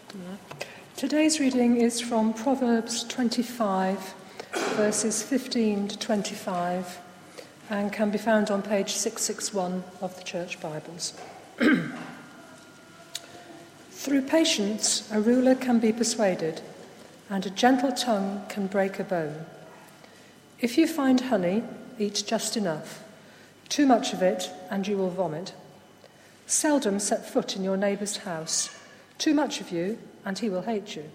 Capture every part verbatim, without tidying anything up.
Today's reading is from Proverbs twenty-five, verses fifteen to twenty-five, and can be found on page six sixty-one of the Church Bibles. Through patience, a ruler can be persuaded, and a gentle tongue can break a bone. If you find honey, eat just enough. Too much of it, and you will vomit. Seldom set foot in your neighbour's house. Too much of you, and he will hate you.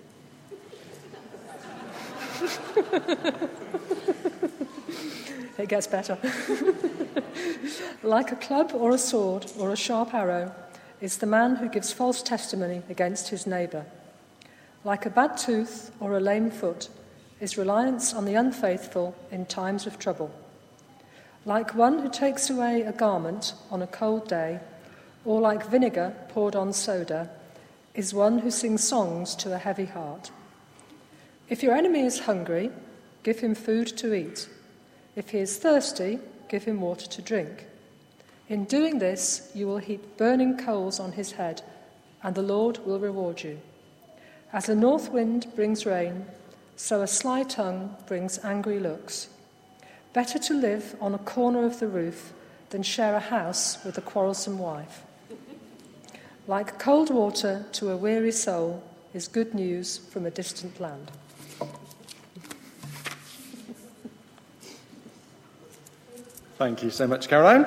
It gets better. Like a club or a sword or a sharp arrow is the man who gives false testimony against his neighbour. Like a bad tooth or a lame foot is reliance on the unfaithful in times of trouble. Like one who takes away a garment on a cold day, or like vinegar poured on soda, is one who sings songs to a heavy heart. If your enemy is hungry, give him food to eat. If he is thirsty, give him water to drink. In doing this, you will heap burning coals on his head, and the Lord will reward you. As a north wind brings rain, so a sly tongue brings angry looks. Better to live on a corner of the roof than share a house with a quarrelsome wife. Like cold water to a weary soul is good news from a distant land. Thank you so much, Caroline.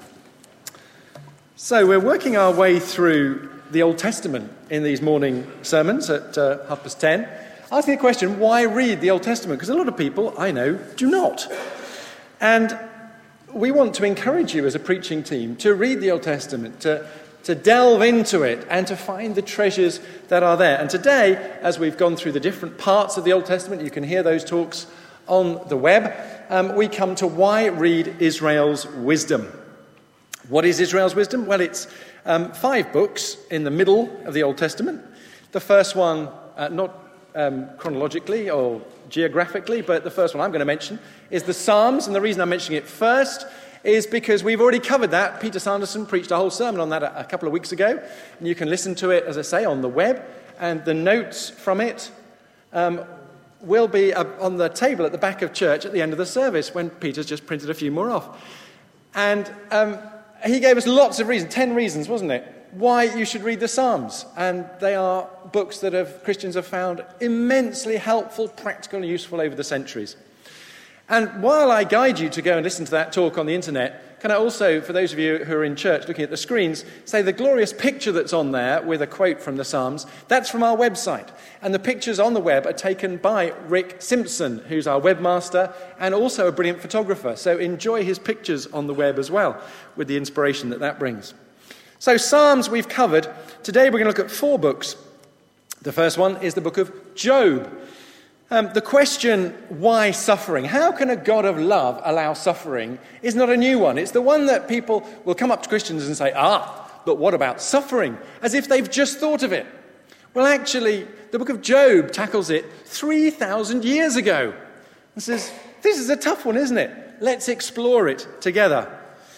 So we're working our way through the Old Testament in these morning sermons at uh, half past ten. Asking the question, why read the Old Testament? Because a lot of people, I know, do not. And we want to encourage you as a preaching team to read the Old Testament, to to delve into it and to find the treasures that are there. And today, as we've gone through the different parts of the Old Testament, you can hear those talks on the web, um, we come to why read Israel's wisdom. What is Israel's wisdom? Well, it's um, five books in the middle of the Old Testament. The first one, uh, not um, chronologically or geographically, but the first one I'm going to mention is the Psalms. And the reason I'm mentioning it first is because we've already covered that. Peter Sanderson preached a whole sermon on that a, a couple of weeks ago, and you can listen to it, as I say, on the web, and the notes from it um, will be uh, on the table at the back of church at the end of the service when Peter's just printed a few more off. And um, he gave us lots of reasons, ten reasons, wasn't it, why you should read the Psalms. And they are books that have, Christians have found immensely helpful, practical and useful over the centuries. And while I guide you to go and listen to that talk on the internet, can I also, for those of you who are in church looking at the screens, say the glorious picture that's on there with a quote from the Psalms, that's from our website. And the pictures on the web are taken by Rick Simpson, who's our webmaster and also a brilliant photographer. So enjoy his pictures on the web as well, with the inspiration that that brings. So Psalms we've covered. Today we're going to look at four books. The first one is the book of Job. Um, the question, why suffering? How can a God of love allow suffering is not a new one. It's the one that people will come up to Christians and say, ah, but what about suffering? As if they've just thought of it. Well, actually, the book of Job tackles it three thousand years ago. And says, this is a tough one, isn't it? Let's explore it together.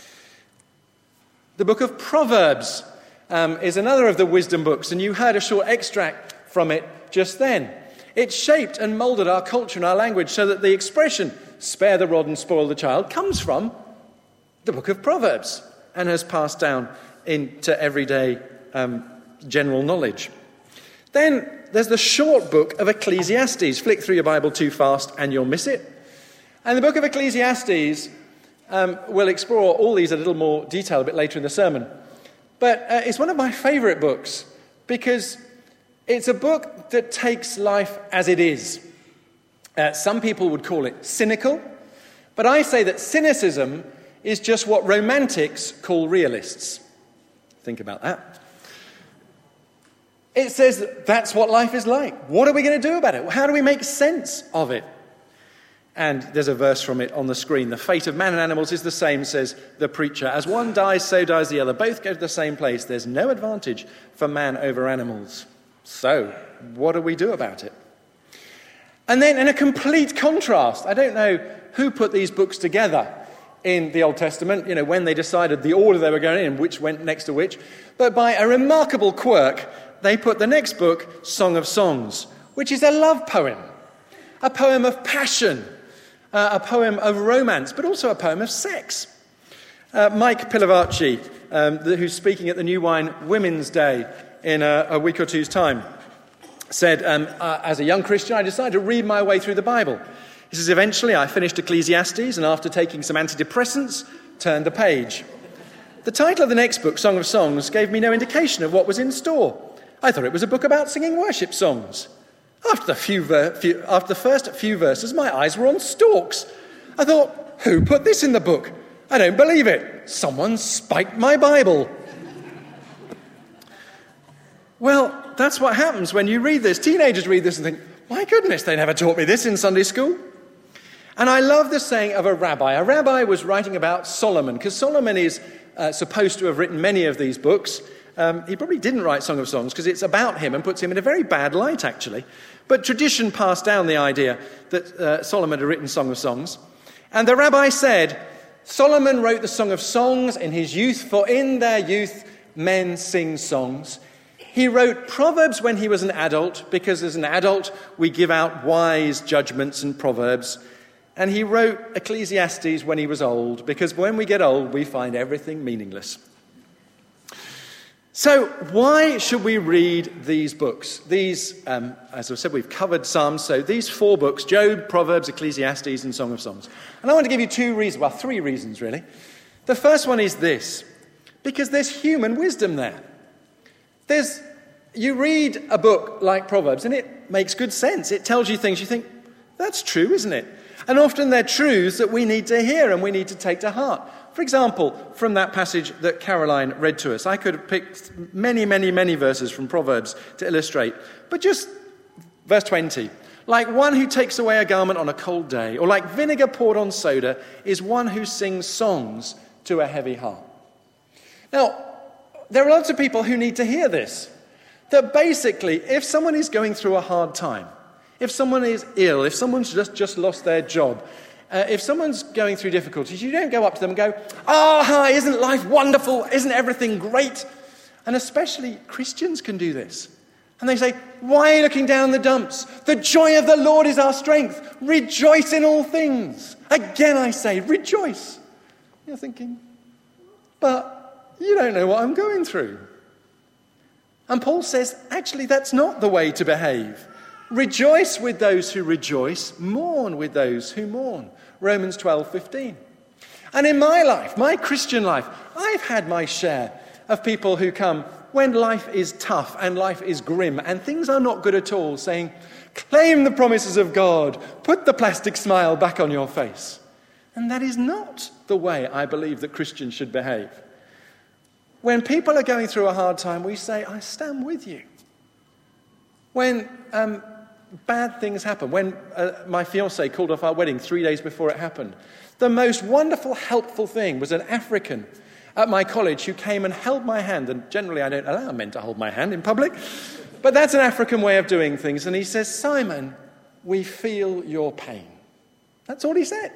The book of Proverbs um, is another of the wisdom books, and you heard a short extract from it just then. It shaped and moulded our culture and our language so that the expression, spare the rod and spoil the child, comes from the book of Proverbs and has passed down into everyday um, general knowledge. Then there's the short book of Ecclesiastes. Flick through your Bible too fast and you'll miss it. And the book of Ecclesiastes um, will explore all these in a little more detail a bit later in the sermon. But uh, it's one of my favourite books because it's a book that takes life as it is. Uh, some people would call it cynical, but I say that cynicism is just what romantics call realists. Think about that. It says that that's what life is like. What are we going to do about it? How do we make sense of it? And there's a verse from it on the screen. The fate of man and animals is the same, says the preacher. As one dies, so dies the other. Both go to the same place. There's no advantage for man over animals. So, what do we do about it? And then in a complete contrast, I don't know who put these books together in the Old Testament, you know, when they decided the order they were going in, which went next to which, but by a remarkable quirk, they put the next book, Song of Songs, which is a love poem, a poem of passion, uh, a poem of romance, but also a poem of sex. Uh, Mike Pilavacci, um, the, who's speaking at the New Wine Women's Day in a, a week or two's time, said, um, uh, as a young Christian, I decided to read my way through the Bible. He says, eventually I finished Ecclesiastes, and after taking some antidepressants, turned the page. The title of the next book, Song of Songs, gave me no indication of what was in store. I thought it was a book about singing worship songs. After the, few ver- few, after the first few verses, my eyes were on stalks. I thought, who put this in the book? I don't believe it. Someone spiked my Bible. Well, that's what happens when you read this. Teenagers read this and think, my goodness, they never taught me this in Sunday school. And I love the saying of a rabbi. A rabbi was writing about Solomon, because Solomon is uh, supposed to have written many of these books. Um, he probably didn't write Song of Songs because it's about him and puts him in a very bad light, actually. But tradition passed down the idea that uh, Solomon had written Song of Songs. And the rabbi said, Solomon wrote the Song of Songs in his youth, for in their youth men sing songs. He wrote Proverbs when he was an adult, because as an adult we give out wise judgments and proverbs. And he wrote Ecclesiastes when he was old, because when we get old we find everything meaningless. So why should we read these books? These, um, as I said, we've covered Psalms, so these four books, Job, Proverbs, Ecclesiastes, and Song of Songs. And I want to give you two reasons, well, three reasons really. The first one is this, because there's human wisdom there. There's, you read a book like Proverbs and it makes good sense. It tells you things you think, that's true, isn't it? And often they're truths that we need to hear and we need to take to heart. For example, from that passage that Caroline read to us, I could have picked many, many, many verses from Proverbs to illustrate. But just verse twenty, like one who takes away a garment on a cold day, or like vinegar poured on soda, is one who sings songs to a heavy heart. Now, there are lots of people who need to hear this. That basically, if someone is going through a hard time, if someone is ill, if someone's just, just lost their job, uh, if someone's going through difficulties, you don't go up to them and go, oh, hi, isn't life wonderful? Isn't everything great? And especially Christians can do this. And they say, why are you looking down the dumps? The joy of the Lord is our strength. Rejoice in all things. Again, I say, rejoice. You're thinking, but you don't know what I'm going through. And Paul says, actually, that's not the way to behave. Rejoice with those who rejoice, mourn with those who mourn. Romans twelve fifteen. And in my life, my Christian life, I've had my share of people who come when life is tough and life is grim and things are not good at all, saying, claim the promises of God, put the plastic smile back on your face. And that is not the way I believe that Christians should behave. When people are going through a hard time, we say, I stand with you. When um, bad things happen, when uh, my fiancé called off our wedding three days before it happened, the most wonderful, helpful thing was an African at my college who came and held my hand. And generally I don't allow men to hold my hand in public, but that's an African way of doing things. And he says, Simon, we feel your pain. That's all he said.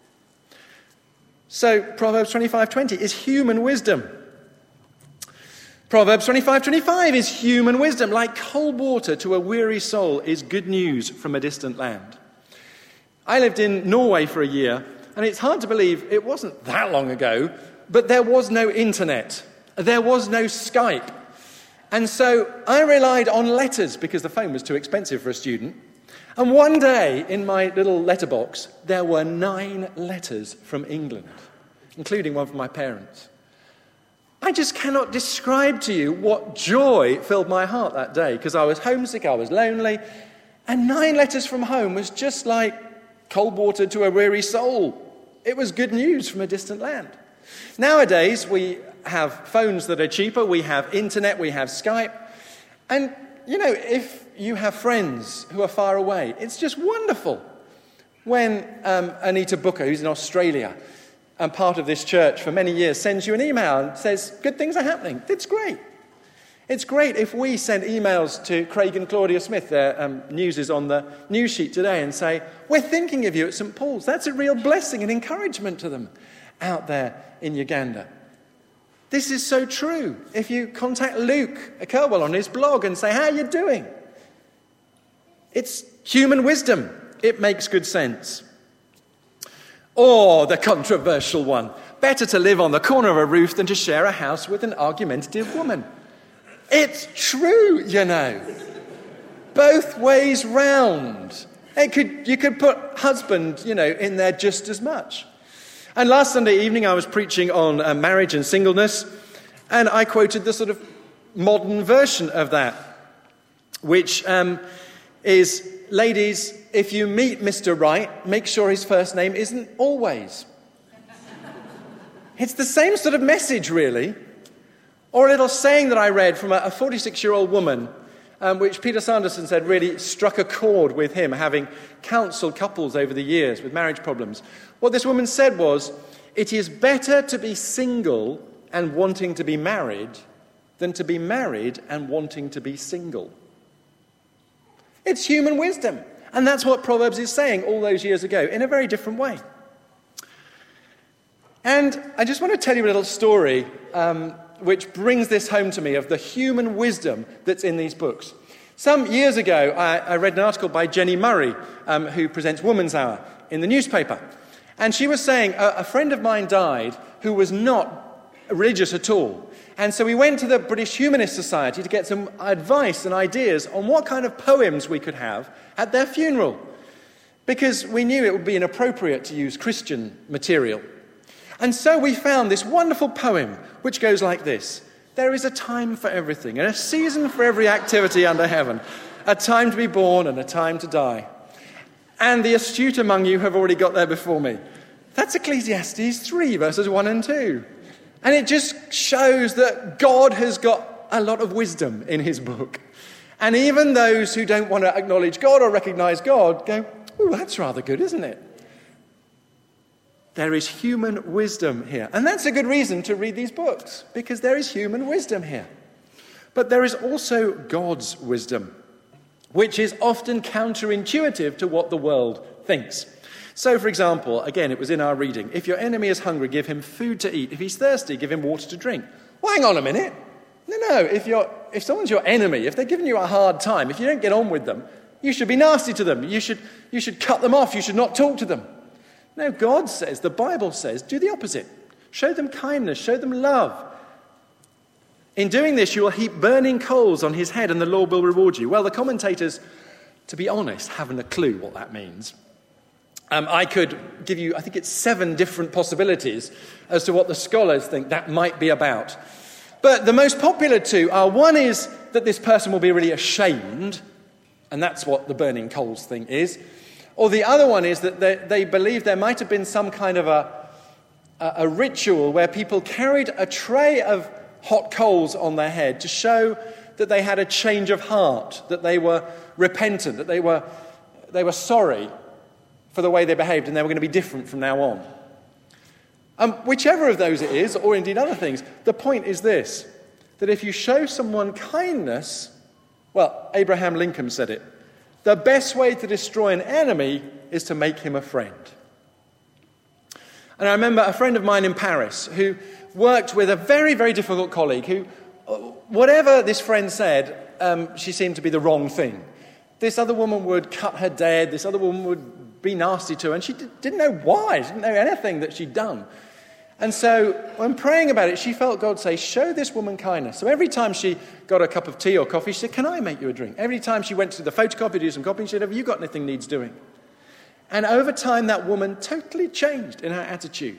So Proverbs twenty-five twenty is human wisdom. Proverbs twenty-five twenty-five is human wisdom. Like cold water to a weary soul is good news from a distant land. I lived in Norway for a year, and it's hard to believe it wasn't that long ago, but there was no internet. There was no Skype. And so I relied on letters because the phone was too expensive for a student. And one day in my little letterbox, there were nine letters from England, including one from my parents. I just cannot describe to you what joy filled my heart that day, because I was homesick, I was lonely, and nine letters from home was just like cold water to a weary soul. It was good news from a distant land. Nowadays, we have phones that are cheaper, we have internet, we have Skype, and, you know, if you have friends who are far away, it's just wonderful. When um, Anita Booker, who's in Australia, and part of this church for many years, sends you an email and says, good things are happening. It's great. It's great if we send emails to Craig and Claudia Smith, their um, news is on the news sheet today, and say, we're thinking of you at Saint Paul's. That's a real blessing and encouragement to them out there in Uganda. This is so true. If you contact Luke Kerwell on his blog and say, how are you doing? It's human wisdom. It makes good sense. Or the controversial one. Better to live on the corner of a roof than to share a house with an argumentative woman. It's true, you know. Both ways round. It could, you could put husband, you know, in there just as much. And last Sunday evening I was preaching on uh, marriage and singleness, and I quoted the sort of modern version of that, which um, is, ladies, if you meet Mister Right, make sure his first name isn't always. It's the same sort of message, really. Or a little saying that I read from a forty-six-year-old woman, um, which Peter Sanderson said really struck a chord with him, having counselled couples over the years with marriage problems. What this woman said was, it is better to be single and wanting to be married than to be married and wanting to be single. It's human wisdom. And that's what Proverbs is saying all those years ago, in a very different way. And I just want to tell you a little story um, which brings this home to me of the human wisdom that's in these books. Some years ago, I, I read an article by Jenny Murray, um, who presents Woman's Hour in the newspaper. And she was saying a, a friend of mine died who was not religious at all. And so we went to the British Humanist Society to get some advice and ideas on what kind of poems we could have at their funeral, because we knew it would be inappropriate to use Christian material. And so we found this wonderful poem which goes like this. There is a time for everything, and a season for every activity under heaven, a time to be born and a time to die. And the astute among you have already got there before me. That's Ecclesiastes three, verses one and two. And it just shows that God has got a lot of wisdom in his book. And even those who don't want to acknowledge God or recognize God go, oh, that's rather good, isn't it? There is human wisdom here. And that's a good reason to read these books, because there is human wisdom here. But there is also God's wisdom, which is often counterintuitive to what the world thinks. So, for example, again, it was in our reading, if your enemy is hungry, give him food to eat. If he's thirsty, give him water to drink. Well, hang on a minute. No, no, if you're, if someone's your enemy, if they're giving you a hard time, if you don't get on with them, you should be nasty to them. You should, you should cut them off. You should not talk to them. No, God says, the Bible says, do the opposite. Show them kindness, show them love. In doing this, you will heap burning coals on his head and the Lord will reward you. Well, the commentators, to be honest, haven't a clue what that means. Um, I could give you, I think it's seven different possibilities as to what the scholars think that might be about. But the most popular two are, one is that this person will be really ashamed, and that's what the burning coals thing is. Or the other one is that they, they believe there might have been some kind of a, a, a ritual where people carried a tray of hot coals on their head to show that they had a change of heart, that they were repentant, that they were, they were sorry for the way they behaved, and they were going to be different from now on. Um, whichever of those it is, or indeed other things, the point is this, that if you show someone kindness, well, Abraham Lincoln said it, the best way to destroy an enemy is to make him a friend. And I remember a friend of mine in Paris who worked with a very, very difficult colleague who, whatever this friend said, um, she seemed to be the wrong thing. This other woman would cut her dead, this other woman would be nasty to her, and she didn't know why, she didn't know anything that she'd done. And so when praying about it, she felt God say, show this woman kindness. So every time she got a cup of tea or coffee, she said, can I make you a drink? Every time she went to the photocopy to do some copying, she said, have you got anything needs doing? And over time, that woman totally changed in her attitude.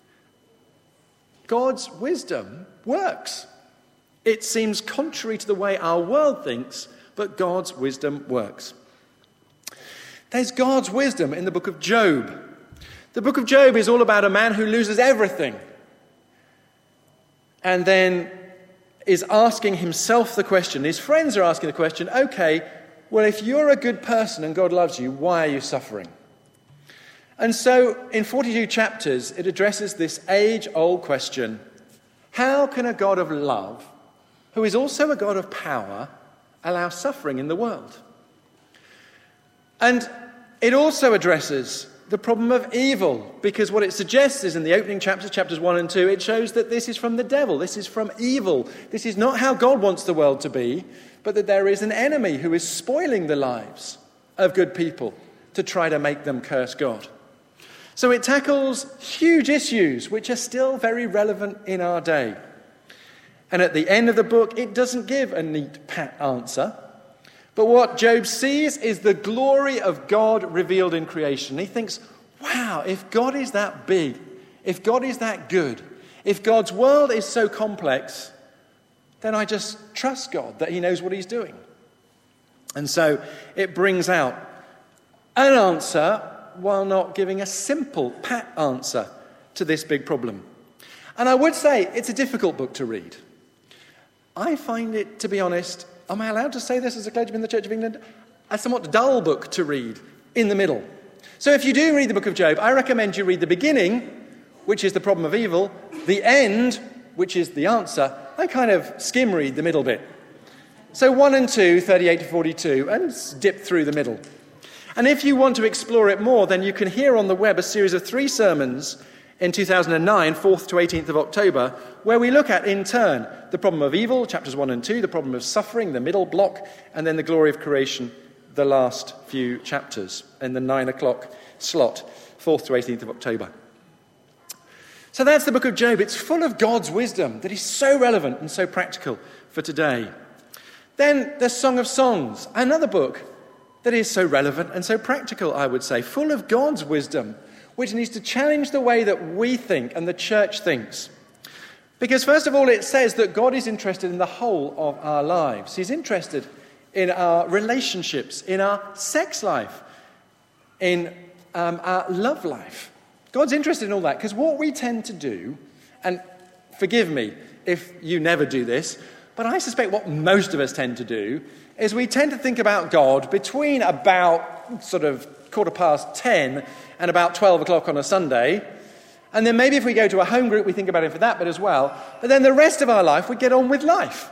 God's wisdom works. It seems contrary to the way our world thinks, but God's wisdom works. There's God's wisdom in the book of Job. The book of Job is all about a man who loses everything and then is asking himself the question, his friends are asking the question, okay, well, if you're a good person and God loves you, why are you suffering? And so in forty-two chapters, it addresses this age-old question, how can a God of love, who is also a God of power, allow suffering in the world? And it also addresses the problem of evil, because what it suggests is in the opening chapters, chapters one and two, it shows that this is from the devil, this is from evil. This is not how God wants the world to be, but that there is an enemy who is spoiling the lives of good people to try to make them curse God. So it tackles huge issues which are still very relevant in our day. And at the end of the book, it doesn't give a neat, pat answer. But what Job sees is the glory of God revealed in creation. He thinks, wow, if God is that big, if God is that good, if God's world is so complex, then I just trust God that he knows what he's doing. And so it brings out an answer while not giving a simple, pat answer to this big problem. And I would say it's a difficult book to read. I find it, to be honest, am I allowed to say this as a clergyman in the Church of England? A somewhat dull book to read in the middle. So if you do read the book of Job, I recommend you read the beginning, which is the problem of evil, the end, which is the answer, and kind of skim read the middle bit. So one and two, thirty-eight to forty-two, and dip through the middle. And if you want to explore it more, then you can hear on the web a series of three sermons in two thousand nine, fourth to eighteenth of October, where we look at, in turn, the problem of evil, chapters one and two, the problem of suffering, the middle block, and then the glory of creation, the last few chapters, in the nine o'clock slot, fourth to eighteenth of October. So that's the book of Job. It's full of God's wisdom that is so relevant and so practical for today. Then the Song of Songs, another book that is so relevant and so practical, I would say, full of God's wisdom, which needs to challenge the way that we think and the church thinks. Because first of all, it says that God is interested in the whole of our lives. He's interested in our relationships, in our sex life, in um, our love life. God's interested in all that, because what we tend to do, and forgive me if you never do this, but I suspect what most of us tend to do is we tend to think about God between about sort of quarter past ten and about twelve o'clock on a Sunday. And then maybe if we go to a home group, we think about him for that bit as well. But then the rest of our life, we get on with life.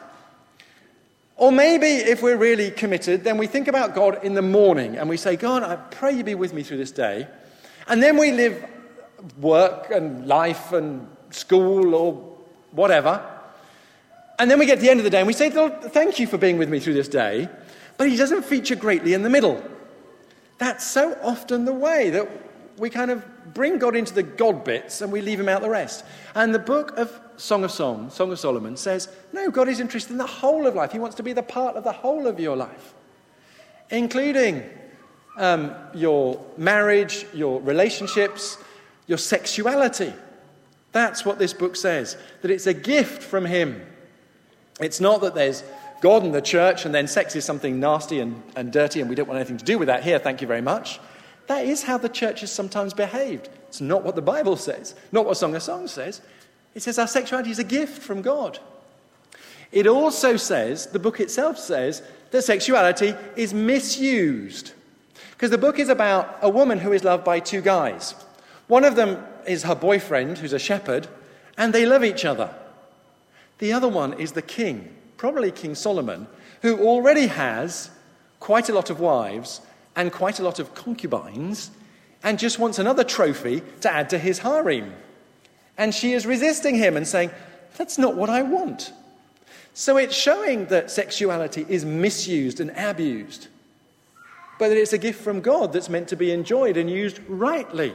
Or maybe if we're really committed, then we think about God in the morning and we say, God, I pray you be with me through this day. And then we live work and life and school or whatever. And then we get to the end of the day and we say, Lord, thank you for being with me through this day. But he doesn't feature greatly in the middle. That's so often the way that we kind of bring God into the God bits and we leave him out the rest. And the book of Song of Songs, Song of Solomon, says, no, God is interested in the whole of life. He wants to be the part of the whole of your life, including um, your marriage, your relationships, your sexuality. That's what this book says, that it's a gift from him. It's not that there's God and the church and then sex is something nasty and, and dirty and we don't want anything to do with that here, thank you very much. That is how the church has sometimes behaved. It's not what the Bible says, not what Song of Songs says. It says our sexuality is a gift from God. It also says, the book itself says, that sexuality is misused. Because the book is about a woman who is loved by two guys. One of them is her boyfriend, who's a shepherd, and they love each other. The other one is the king, probably King Solomon, who already has quite a lot of wives and quite a lot of concubines, and just wants another trophy to add to his harem. And she is resisting him and saying, that's not what I want. So it's showing that sexuality is misused and abused, but that it's a gift from God that's meant to be enjoyed and used rightly.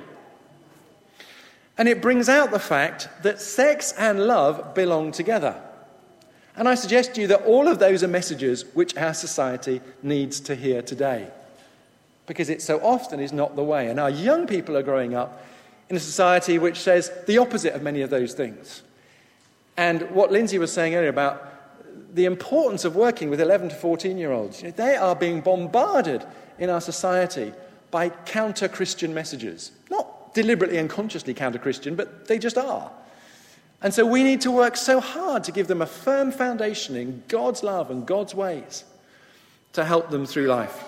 And it brings out the fact that sex and love belong together. And I suggest to you that all of those are messages which our society needs to hear today, because it so often is not the way. And our young people are growing up in a society which says the opposite of many of those things. And what Lindsay was saying earlier about the importance of working with eleven to fourteen-year-olds, you know, they are being bombarded in our society by counter-Christian messages. Not deliberately and consciously counter-Christian, but they just are. And so we need to work so hard to give them a firm foundation in God's love and God's ways to help them through life.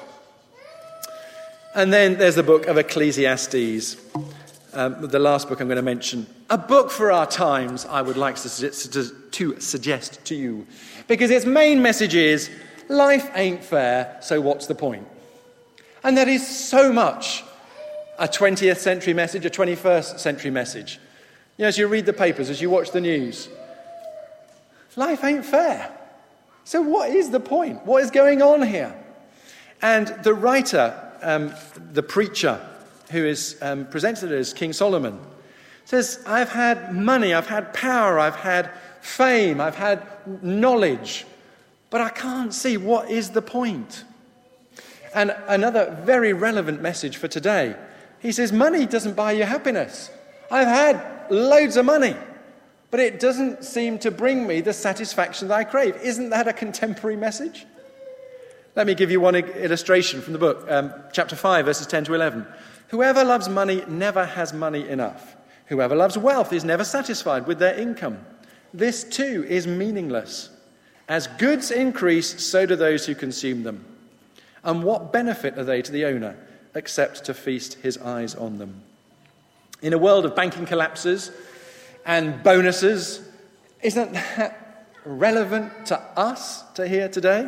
And then there's the book of Ecclesiastes, um, the last book I'm going to mention. A book for our times, I would like to, suggest, to, to suggest to you. Because its main message is, life ain't fair, so what's the point? And that is so much a twentieth century message, a twenty-first century message. You know, as you read the papers, as you watch the news, life ain't fair. So what is the point? What is going on here? And the writer, um, the preacher, who is um, presented as King Solomon, says, I've had money, I've had power, I've had fame, I've had knowledge, but I can't see what is the point. And another very relevant message for today, he says, money doesn't buy you happiness. I've had loads of money, but it doesn't seem to bring me the satisfaction that I crave. Isn't that a contemporary message? Let me give you one illustration from the book, um, chapter five, verses ten to eleven. Whoever loves money never has money enough. Whoever loves wealth is never satisfied with their income. This too is meaningless. As goods increase, so do those who consume them. And what benefit are they to the owner, except to feast his eyes on them? In a world of banking collapses and bonuses, isn't that relevant to us to hear today?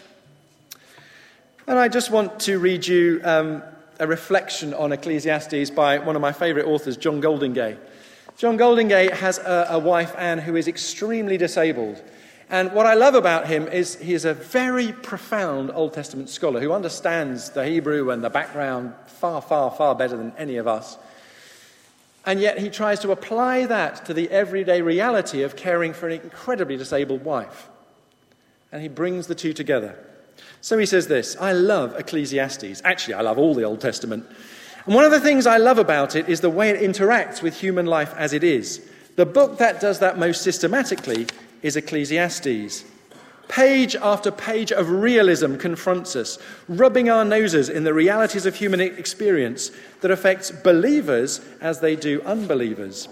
And I just want to read you um, a reflection on Ecclesiastes by one of my favourite authors, John Goldingay. John Goldingay has a, a wife, Anne, who is extremely disabled. And what I love about him is he is a very profound Old Testament scholar who understands the Hebrew and the background far, far, far better than any of us. And yet he tries to apply that to the everyday reality of caring for an incredibly disabled wife. And he brings the two together. So he says this, I love Ecclesiastes. Actually, I love all the Old Testament. And one of the things I love about it is the way it interacts with human life as it is. The book that does that most systematically is Ecclesiastes. Page after page of realism confronts us, rubbing our noses in the realities of human experience that affects believers as they do unbelievers.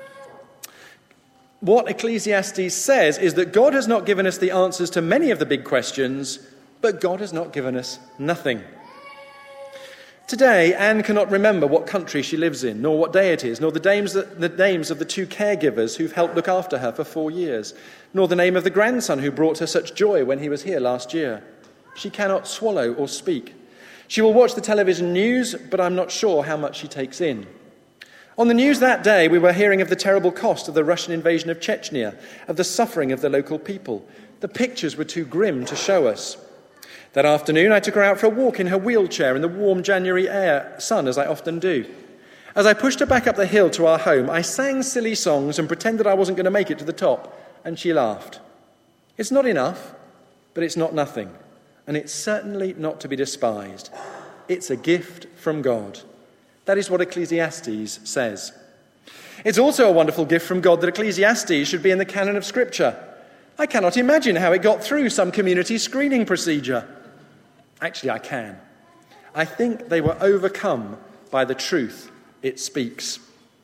What Ecclesiastes says is that God has not given us the answers to many of the big questions, but God has not given us nothing. Today, Anne cannot remember what country she lives in, nor what day it is, nor the names, the names of the two caregivers who've helped look after her for four years, nor the name of the grandson who brought her such joy when he was here last year. She cannot swallow or speak. She will watch the television news, but I'm not sure how much she takes in. On the news that day, we were hearing of the terrible cost of the Russian invasion of Chechnya, of the suffering of the local people. The pictures were too grim to show us. That afternoon, I took her out for a walk in her wheelchair in the warm January air, sun, as I often do. As I pushed her back up the hill to our home, I sang silly songs and pretended I wasn't going to make it to the top, and she laughed. It's not enough, but it's not nothing, and it's certainly not to be despised. It's a gift from God. That is what Ecclesiastes says. It's also a wonderful gift from God that Ecclesiastes should be in the canon of Scripture. I cannot imagine how it got through some community screening procedure. Actually, I can. I think they were overcome by the truth it speaks.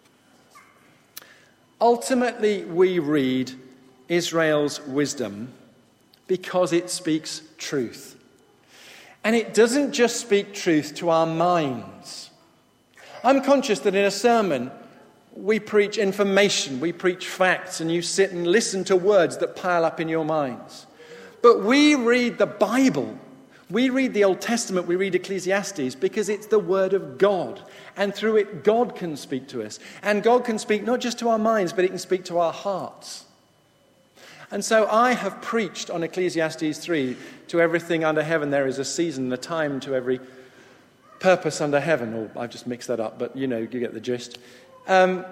Ultimately, we read Israel's wisdom because it speaks truth. And it doesn't just speak truth to our minds. I'm conscious that in a sermon, we preach information, we preach facts, and you sit and listen to words that pile up in your minds. But we read the Bible. We read the Old Testament, we read Ecclesiastes because it's the Word of God. And through it, God can speak to us. And God can speak not just to our minds, but it can speak to our hearts. And so I have preached on Ecclesiastes three, to everything under heaven there is a season, a time to every purpose under heaven. Or I've just mixed that up, but you know, you get the gist. Um,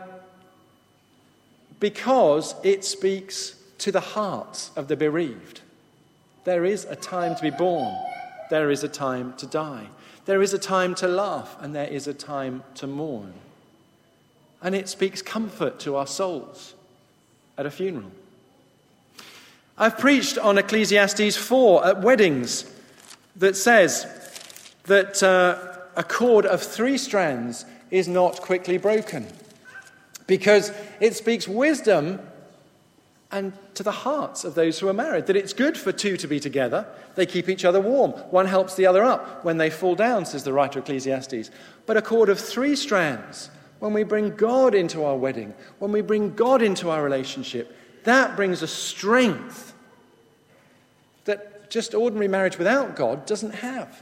because it speaks to the hearts of the bereaved. There is a time to be born. There is a time to die. There is a time to laugh, and there is a time to mourn. And it speaks comfort to our souls at a funeral. I've preached on Ecclesiastes four at weddings that says that uh, a cord of three strands is not quickly broken because it speaks wisdom and to the hearts of those who are married, that it's good for two to be together. They keep each other warm. One helps the other up when they fall down, says the writer of Ecclesiastes. But a cord of three strands, when we bring God into our wedding, when we bring God into our relationship, that brings a strength that just ordinary marriage without God doesn't have.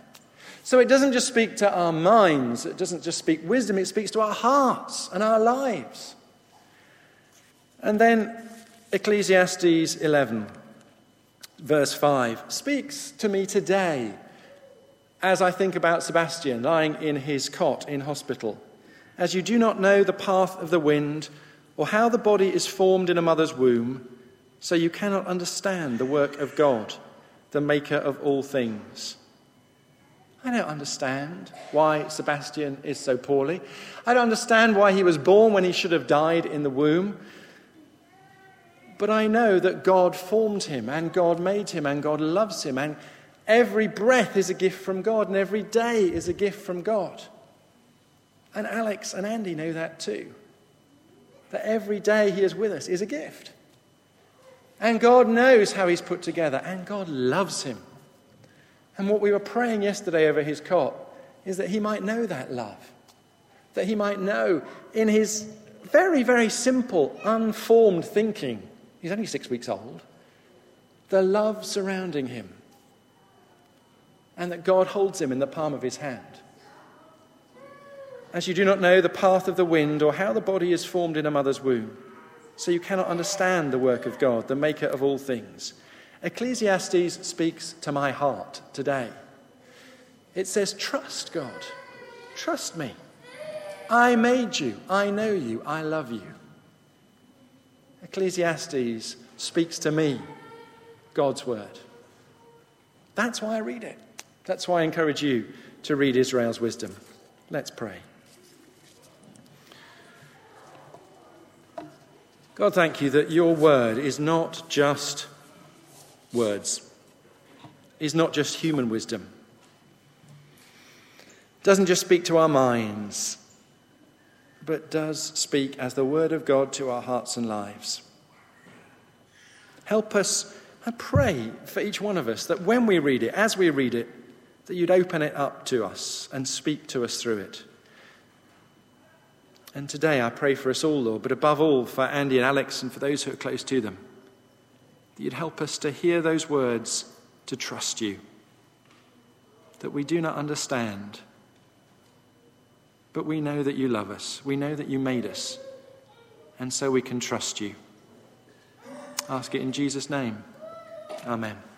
So it doesn't just speak to our minds, it doesn't just speak wisdom, it speaks to our hearts and our lives. And then Ecclesiastes eleven, verse five, speaks to me today as I think about Sebastian lying in his cot in hospital. As you do not know the path of the wind or how the body is formed in a mother's womb, so you cannot understand the work of God, the maker of all things. I don't understand why Sebastian is so poorly. I don't understand why he was born when he should have died in the womb. But I know that God formed him and God made him and God loves him, and every breath is a gift from God and every day is a gift from God. And Alex and Andy know that too. That every day he is with us is a gift. And God knows how he's put together and God loves him. And what we were praying yesterday over his cot is that he might know that love. That he might know in his very, very simple, unformed thinking, he's only six weeks old, the love surrounding him. And that God holds him in the palm of his hand. As you do not know the path of the wind or how the body is formed in a mother's womb, so you cannot understand the work of God, the maker of all things. Ecclesiastes speaks to my heart today. It says, trust God. Trust me. I made you. I know you. I love you. Ecclesiastes speaks to me, God's word. That's why I read it. That's why I encourage you to read Israel's wisdom. Let's pray. God, thank you that your word is not just words, is not just human wisdom. Doesn't just speak to our minds, but does speak as the word of God to our hearts and lives. Help us, I pray for each one of us, that when we read it, as we read it, that you'd open it up to us and speak to us through it. And today I pray for us all, Lord, but above all for Andy and Alex and for those who are close to them, that you'd help us to hear those words, to trust you, that we do not understand, but we know that you love us. We know that you made us, and so we can trust you. Ask it in Jesus' name. Amen.